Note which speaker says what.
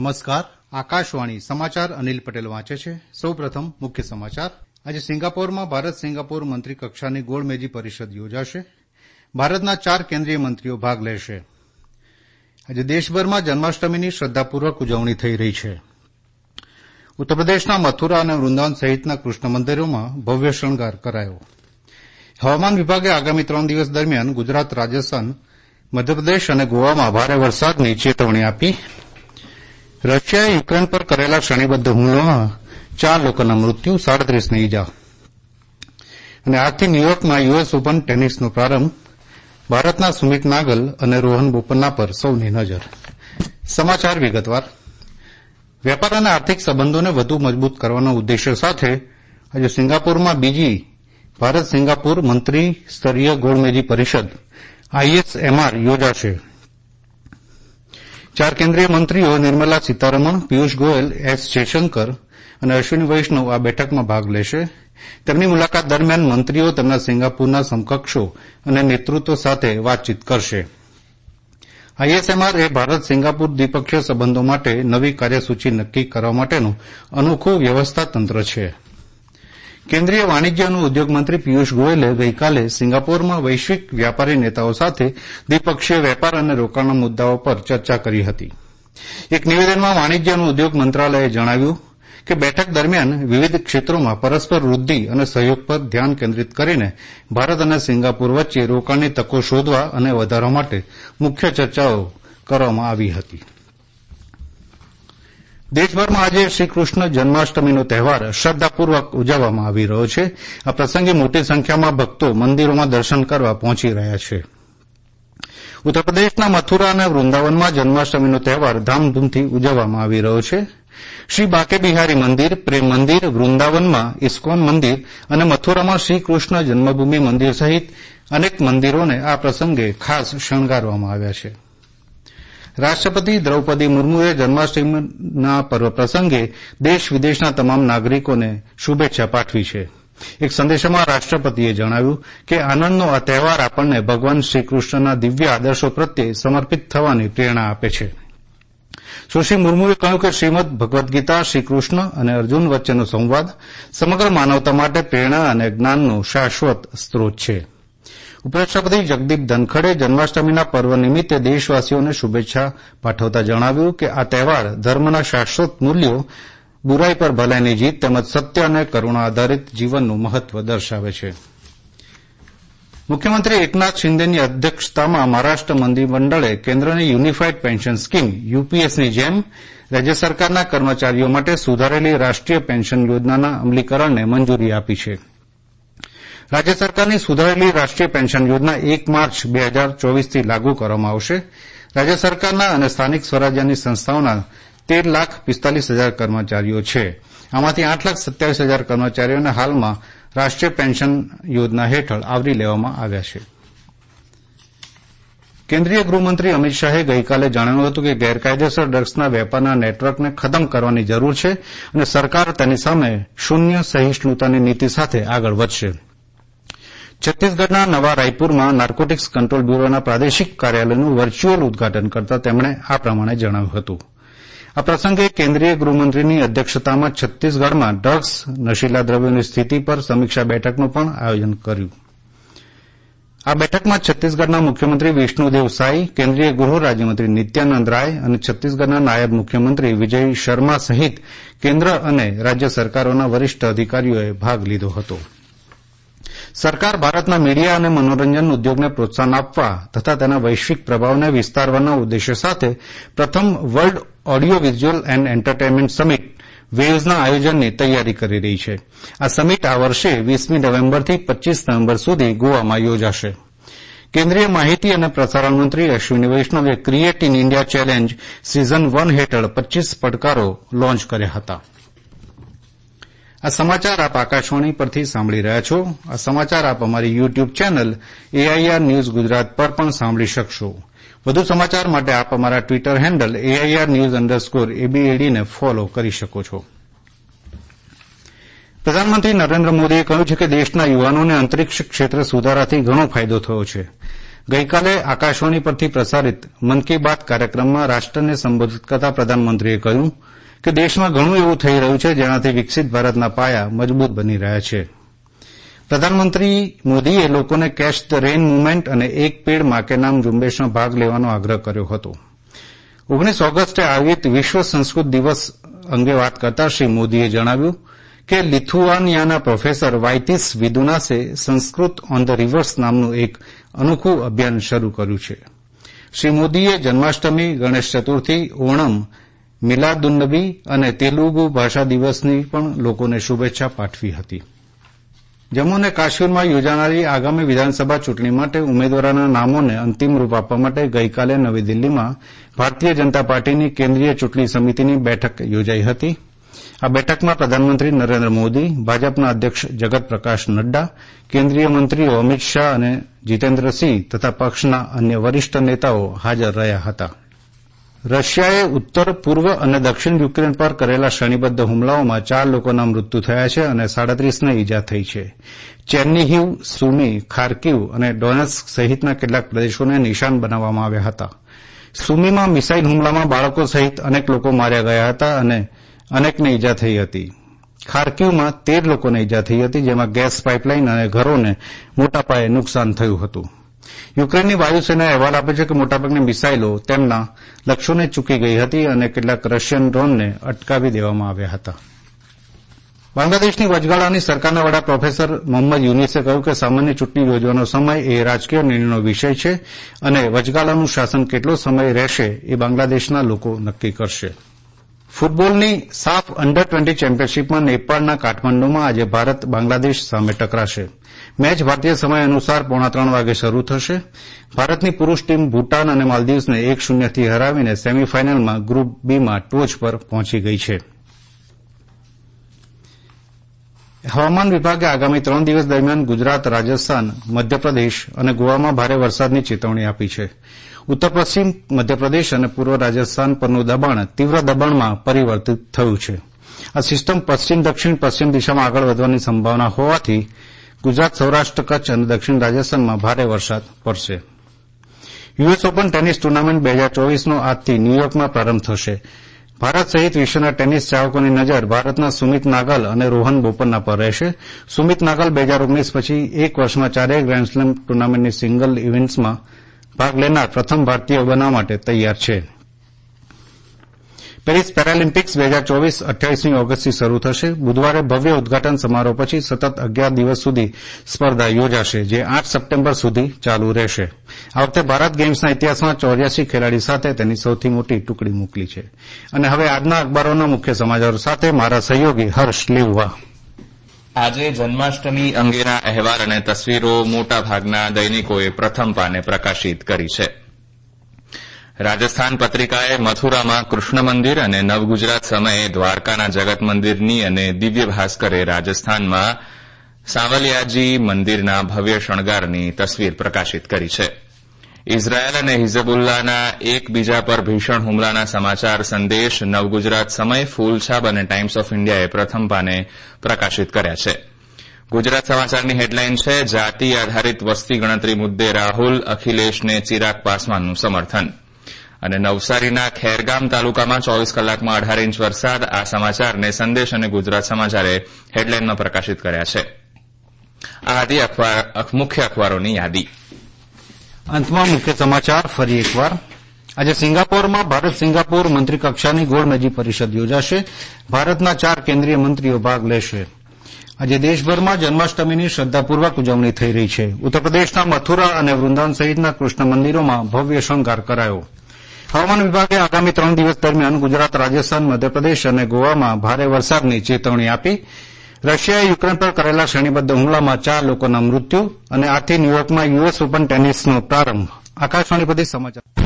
Speaker 1: નમસ્કાર. આકાશવાણી સમાચાર અનિલ પટેલ વાંચે છે. સૌપ્રથમ મુખ્ય સમાચાર. આજે સિંગાપોરમાં ભારત સિંગાપોર મંત્રી કક્ષાની ગોળમેજી પરિષદ યોજાશે. ભારતના 4 કેન્દ્રીય મંત્રીઓ ભાગ લેશે. આજે દેશભરમાં જન્માષ્ટમીની શ્રદ્ધાપૂર્વક ઉજવણી થઈ રહી છે. ઉત્તરપ્રદેશના મથુરા અને વૃંદાવન સહિતના કૃષ્ણ મંદિરોમાં ભવ્ય શણગાર કરાયો. હવામાન વિભાગે આગામી 3 દિવસ દરમિયાન ગુજરાત, રાજસ્થાન, મધ્યપ્રદેશ અને ગોવામાં ભારે વરસાદની ચેતવણી આપી. રશિયાએ યુક્રેન પર કરેલા શ્રેણીબદ્ધ હુમલામાં 4 લોકોના મૃત્યુ, 37ની ઇજા. અને આજથી ન્યૂયોર્કમાં યુએસ ઓપન ટેનિસનો પ્રારંભ. ભારતના સુમિત નાગલ અને રોહન બોપન્ના પર સૌની નજર. સમાચાર વિગતવાર. વેપાર અને આર્થિક સંબંધોને વધુ મજબૂત કરવાના ઉદ્દેશ્ય સાથે આજે સિંગાપોરમાં બીજી ભારત સિંગાપોર મંત્રી સ્તરીય ગોળમેજી પરિષદ ISMR યોજાશે. 4 કેન્દ્રીય મંત્રીઓ નિર્મલા સીતારમણ, પિયુષ ગોયલ, એસ જયશંકર અને અશ્વિની વૈષ્ણવ આ બેઠકમાં ભાગ લેશે. તેમની મુલાકાત દરમિયાન મંત્રીઓ તેમના સિંગાપુરના સમકક્ષો અને નેતૃત્વ સાથે વાતચીત કરશે. ISMR એ ભારત સિંગાપુર દ્વિપક્ષીય સંબંધો માટે નવી કાર્યસૂચિ નક્કી કરવા માટેનું અનોખું વ્યવસ્થા તંત્ર છે. કેન્દ્રીય વાણિજ્ય અને ઉદ્યોગ મંત્રી પિયુષ ગોયલે ગઈકાલે સિંગાપોરમાં વૈશ્વિક વ્યાપારી નેતાઓ સાથે દ્વિપક્ષીય વેપાર અને રોકાણના મુદ્દાઓ પર ચર્ચા કરી હતી. એક નિવેદનમાં વાણિજ્ય અને ઉદ્યોગ મંત્રાલયે જણાવ્યું કે બેઠક દરમિયાન વિવિધ ક્ષેત્રોમાં પરસ્પર વૃદ્ધિ અને સહયોગ પર ધ્યાન કેન્દ્રિત કરીને ભારત અને સિંગાપુર વચ્ચે રોકાણની તકો શોધવા અને વધારવા માટે મુખ્ય ચર્ચાઓ કરવામાં આવી હતી. દેશભરમાં આજે શ્રીકૃષ્ણ જન્માષ્ટમીનો તહેવાર શ્રદ્ધાપૂર્વક ઉજવવામાં આવી રહ્યો છે. આ પ્રસંગે મોટી સંખ્યામાં ભક્તો મંદિરોમાં દર્શન કરવા પહોંચી રહ્યા છે. ઉત્તરપ્રદેશના મથુરા અને વૃંદાવનમાં જન્માષ્ટમીનો તહેવાર ધામધૂમથી ઉજવવામાં આવી રહ્યો છે. શ્રી બાકે બિહારી મંદિર, પ્રેમ મંદિર, વૃંદાવનમાં ઇસ્કોન મંદિર અને મથુરામાં શ્રીકૃષ્ણ જન્મભૂમિ મંદિર સહિત અનેક મંદિરોને આ પ્રસંગે ખાસ શણગારવામાં આવ્યા છે. રાષ્ટ્રપતિ દ્રૌપદી મુર્મુએ જન્માષ્ટમીના પર્વ પ્રસંગે દેશ વિદેશના તમામ નાગરિકોને શુભેચ્છા પાઠવી છે. એક સંદેશામાં રાષ્ટ્રપતિએ જણાવ્યું કે આનંદનો આ તહેવાર આપણને ભગવાન શ્રીકૃષ્ણના દિવ્ય આદર્શો પ્રત્યે સમર્પિત થવાની પ્રેરણા આપે છે. સુશ્રી મુર્મુએ કહ્યું કે શ્રીમદ ભગવદ્ ગીતા શ્રીકૃષ્ણ અને અર્જુન વચ્ચેનો સંવાદ સમગ્ર માનવતા માટે પ્રેરણા અને જ્ઞાનનો શાશ્વત સ્ત્રોત છે. ઉપરાષ્ટ્રપતિ જગદીપ ધનખડે જન્માષ્ટમીના પર્વ નિમિત્તે દેશવાસીઓને શુભેચ્છા પાઠવતા જણાવ્યું કે આ તહેવાર ધર્મના શાશ્વત મૂલ્યો, બુરાઈ પર ભલાઈની જીત તેમજ સત્ય અને કરુણા આધારિત જીવનનું મહત્વ દર્શાવે છે. મુખ્યમંત્રી એકનાથ શિંદેની અધ્યક્ષતામાં મહારાષ્ટ્ર મંત્રીમંડળે કેન્દ્રની યુનિફાઇડ પેન્શન સ્કીમ UPSની જેમ રાજ્ય સરકારના કર્મચારીઓ માટે સુધારેલી રાષ્ટ્રીય પેન્શન યોજનાના અમલીકરણને મંજૂરી આપી છે. રાજ્ય સરકારની સુધારેલી રાષ્ટ્રીય પેન્શન યોજના 1 માર્ચ 2024થી લાગુ કરવામાં આવશે. રાજ્ય સરકારના અને સ્થાનિક સ્વરાજ્યની સંસ્થાઓના 13,45,000 કર્મચારીઓ છે. આમાંથી 8,27,000 કર્મચારીઓને હાલમાં રાષ્ટ્રીય પેન્શન યોજના હેઠળ આવરી લેવામાં આવ્યા છે. કેન્દ્રીય ગૃહમંત્રી અમિત શાહે ગઈકાલે જણાવ્યું હતું કે ગેરકાયદેસર ડ્રગ્સના વેપારના નેટવર્કને ખતમ કરવાની જરૂર છે અને સરકાર તેની સામે શૂન્ય સહિષ્ણુતાની નીતિ સાથે આગળ વધશે. છત્તીસગઢના નવા રાયપુરમાં નાર્કોટિક્સ કંટ્રોલ બ્યુરોના પ્રાદેશિક કાર્યાલયનું વર્ચ્યુઅલ ઉદઘાટન કરતા તેમણે આ પ્રમાણે જણાવ્યું હતું. આ પ્રસંગે કેન્દ્રીય ગૃહમંત્રીની અધ્યક્ષતામાં છત્તીસગઢમાં ડ્રગ્સ, નશીલા દ્રવ્યોની સ્થિતિ પર સમીક્ષા બેઠકનું પણ આયોજન કર્યું. આ બેઠકમાં છત્તીસગઢના મુખ્યમંત્રી વિષ્ણુદેવ સાય, કેન્દ્રીય ગૃહ રાજ્યમંત્રી નિત્યાનંદ રાય અને છત્તીસગઢના નાયબ મુખ્યમંત્રી વિજય શર્મા સહિત કેન્દ્ર અને રાજ્ય સરકારોના વરિષ્ઠ અધિકારીઓએ ભાગ લીધો હતો. સરકાર ભારતના મીડિયા અને મનોરંજન ઉદ્યોગને પ્રોત્સાહન આપવા તથા તેના વૈશ્વિક પ્રભાવને વિસ્તારવાના ઉદ્દેશ્ય સાથે પ્રથમ world audio visual and entertainment summit વેવ્સના આયોજનની તૈયારી કરી રહી છે. આ સમિટ આ વર્ષે 20મી નવેમ્બરથી 25 નવેમ્બર સુધી ગોવામાં યોજાશે. કેન્દ્રીય માહિતી અને પ્રસારણ મંત્રી અશ્વિની વૈષ્ણવે create in India challenge season 1 હેઠળ 25 પડકારો લોન્ચ કર્યા હતા. આ સમાચાર આપ આકાશવાણી પરથી સાંભળી રહ્યા છો. આ સમાચાર આપ અમારી YouTube channel AIR news Gujarat પર પણ સાંભળી શકશો. વધુ સમાચાર માટે આપ અમારા ટ્વિટર હેન્ડલ AIR_ABAD ને ફોલો કરી શકો છો. પ્રધાનમંત્રી નરેન્દ્ર મોદીએ કહ્યું છે કે દેશના યુવાનોને અંતરિક્ષ ક્ષેત્રે સુધારાથી ઘણો ફાયદો થયો છે. ગઈકાલે આકાશવાણી પરથી પ્રસારિત મન કી બાત કાર્યક્રમમાં રાષ્ટ્રને સંબોધિત કરતા પ્રધાનમંત્રીએ કહ્યું કે દેશમાં ઘણું એવું થઈ રહ્યું છે જેનાથી વિકસિત ભારતના પાયા મજબૂત બની રહ્યા છે. પ્રધાનમંત્રી મોદીએ લોકોને કેચ ધ રેન મુવમેન્ટ અને એક પેડ મા કે નામ ઝુંબેશમાં ભાગ લેવાનો આગ્રહ કર્યો હતો. 19 ઓગસ્ટે આયોજિત વિશ્વ સંસ્કૃત દિવસ અંગે વાત કરતા શ્રી મોદીએ જણાવ્યું કે લિથુઆનિયાના પ્રોફેસર વાઇતિસ વિદુનાસે સંસ્કૃત ઓન ધ રિવર્સ નામનું એક અનોખું અભિયાન શરૂ કર્યું છે. શ્રી મોદીએ જન્માષ્ટમી, ગણેશ ચતુર્થી, ઓણમ, મિલાદુન્નબી અને તેલુગુ ભાષા દિવસની પણ લોકોને શુભેચ્છા પાઠવી હતી. જમ્મુ અને કાશ્મીરમાં યોજાનારી આગામી વિધાનસભા ચૂંટણી માટે ઉમેદવારોના નામોને અંતિમ રૂપ આપવા માટે ગઈકાલે નવી દિલ્હીમાં ભારતીય જનતા પાર્ટીની કેન્દ્રીય ચૂંટણી સમિતિની બેઠક યોજાઈ હતી. આ બેઠકમાં પ્રધાનમંત્રી નરેન્દ્ર મોદી, ભાજપના અધ્યક્ષ જગત પ્રકાશ નડ્ડા, કેન્દ્રીય મંત્રીઓ અમિત શાહ અને જીતેન્દ્રસિંહ તથા પક્ષના અન્ય વરિષ્ઠ નેતાઓ હાજર રહ્યા હતા. રશિયાએ ઉત્તર, પૂર્વ અને દક્ષિણ યુક્રેન પર કરેલા શ્રેણીબદ્ધ હુમલાઓમાં 4 લોકોના મૃત્યુ થયા છે અને 37ને ઇજા થઈ છે. ચેર્નીહિવ, સુમી, ખાર્કિવ અને ડોનેટ્સ્ક સહિતના કેટલાક પ્રદેશોને નિશાન બનાવવામાં આવ્યા હતા. સુમીમાં મિસાઇલ હુમલામાં બાળકો સહિત અનેક લોકો માર્યા ગયા હતા અને અનેકને ઇજા થઈ હતી. ખાર્કિવમાં 13 લોકોને ઇજા થઈ હતી, જેમાં ગેસ પાઇપલાઇન અને ઘરોને મોટા પાયે નુકસાન થયું હતું. યુક્રેનની વાયુસેનાએ અહેવાલ આપ્યો છે કે મોટાભાગની મિસાઇલો તેમના લક્ષ્યોને ચૂકી ગઈ હતી અને કેટલાક રશિયન ડ્રોનને અટકાવી દેવામાં આવ્યા હતા. બાંગ્લાદેશની વચગાળાની સરકારના વડા પ્રોફેસર મોહમ્મદ યુનિસે કહ્યું કે સામાન્ય ચૂંટણી યોજવાનો સમય એ રાજકીય નિર્ણયનો વિષય છે અને વચગાળાનું શાસન કેટલો સમય રહેશે એ બાંગ્લાદેશના લોકો નક્કી કરશે. ફૂટબોલની સાફ અંડર 20 ચેમ્પિયનશીપમાં નેપાળના કાઠમંડુમાં આજે ભારત બાંગ્લાદેશ સામે ટકરાશે. મેચ ભારતીય સમય અનુસાર 3:30 વાગે શરૂ થશે. ભારતની પુરૂષ ટીમ ભૂટાન અને માલદીવ્સને 1-0થી હરાવીને સેમીફાઇનલમાં ગ્રુપ બીમાં ટોચ પર પહોંચી ગઈ છે. હવામાન વિભાગે આગામી 3 દિવસ દરમિયાન ગુજરાત, રાજસ્થાન, મધ્યપ્રદેશ અને ગોવામાં ભારે વરસાદની ચેતવણી આપી છે. ઉત્તર પશ્ચિમ મધ્યપ્રદેશ અને પૂર્વ રાજસ્થાન પરનું દબાણ તીવ્ર દબાણમાં પરિવર્તિત થયું છે. આ સિસ્ટમ પશ્ચિમ દક્ષિણ પશ્ચિમ દિશામાં આગળ વધવાની સંભાવના હોવાથી ગુજરાત, સૌરાષ્ટ્ર, કચ્છ અને દક્ષિણ રાજસ્થાનમાં ભારે વરસાદ પડશે. યુએસ ઓપન ટેનિસ ટુર્નામેન્ટ 2024નો આજથી ન્યૂયોર્કમાં પ્રારંભ થશે. ભારત સહિત વિશ્વના ટેનિસ ચાહકોની નજર ભારતના સુમિત નાગલ અને રોહન બોપન્ના પર રહેશે. સુમિત નાગલ 2019 પછી એક વર્ષમાં 4 ગ્રેન્ડ સ્લેમ ટુર્નામેન્ટની સિંગલ ઇવેન્ટ્સમાં ભાગ લેનાર પ્રથમ ભારતીય બનવા માટે તૈયાર છે. પેરિસ પેરાલિમ્પિક્સ 2024 28મી ઓગસ્ટથી શરૂ થશે. બુધવારે ભવ્ય ઉદઘાટન સમારોહ પછી સતત 11 દિવસ સુધી સ્પર્ધા યોજાશે, જે 8 સપ્ટેમ્બર સુધી ચાલુ રહેશે. આ વખતે ભારત ગેમ્સના ઇતિહાસમાં 84 ખેલાડી સાથે તેની સૌથી મોટી ટુકડી મોકલી છે. અને હવે આજના અખબારોના મુખ્ય સમાચારો સાથે મારા સહયોગી હર્ષ લેવવા.
Speaker 2: આજે જન્માષ્ટમી અંગેના અહેવાલ અને તસવીરો મોટાભાગના દૈનિકોએ પ્રથમ પાને પ્રકાશિત કરી છે. રાજસ્થાન પત્રિકાએ મથુરામાં કૃષ્ણ મંદિર અને નવગુજરાત સમયે દ્વારકાના જગત મંદિરની અને દિવ્ય ભાસ્કરે રાજસ્થાનમાં સાવલિયાજી મંદિરના ભવ્ય શણગારની તસવીર પ્રકાશિત કરી છે. ઇઝરાયેલ અને હિઝબુલ્લાના એકબીજા પર ભીષણ હુમલાના સમાચાર સંદેશ નવગુજરાત સમય, ફૂલછાપ અને ટાઇમ્સ ઓફ ઇન્ડિયાએ પ્રથમ પાને પ્રકાશિત કર્યા છે. ગુજરાત સમાચારની હેડલાઇન છે, જાતિ આધારિત વસ્તી ગણતરી મુદ્દે રાહુલ, અખિલેશને ચિરાગ પાસવાનનું સમર્થન. અને નવસારીના ખેરગામ તાલુકામાં 24 કલાકમાં 18 ઇંચ વરસાદ. આ સમાચારને સંદેશ અને ગુજરાત સમાચારે હેડલાઇનમાં પ્રકાશિત કર્યા છે. આ હતી મુખ્ય અખબારોની યાદી.
Speaker 1: અંતમાં મુખ્ય સમાચાર ફરી એકવાર. આજે સિંગાપોરમાં ભારત સિંગાપોર મંત્રીકક્ષાની ગોળમેજી પરિષદ યોજાશે. ભારતના 4 કેન્દ્રીય મંત્રીઓ ભાગ લેશે. આજે દેશભરમાં જન્માષ્ટમીની શ્રદ્ધાપૂર્વક ઉજવણી થઈ રહી છે. ઉત્તરપ્રદેશના મથુરા અને વૃંદાવન સહિતના કૃષ્ણ મંદિરોમાં ભવ્ય શણગાર કરાયો. હવામાન વિભાગે આગામી 3 દિવસ દરમિયાન ગુજરાત, રાજસ્થાન, મધ્યપ્રદેશ અને ગોવામાં ભારે વરસાદની ચેતવણી આપી. રશિયાએ યુક્રેન પર કરેલા શ્રેણીબદ્ધ હુમલામાં 4 લોકોના મૃત્યુ અને આજથી ન્યૂયોર્કમાં યુએસ ઓપન ટેનિસનો પ્રારંભ. આકાશવાણી પરથી સમાચાર.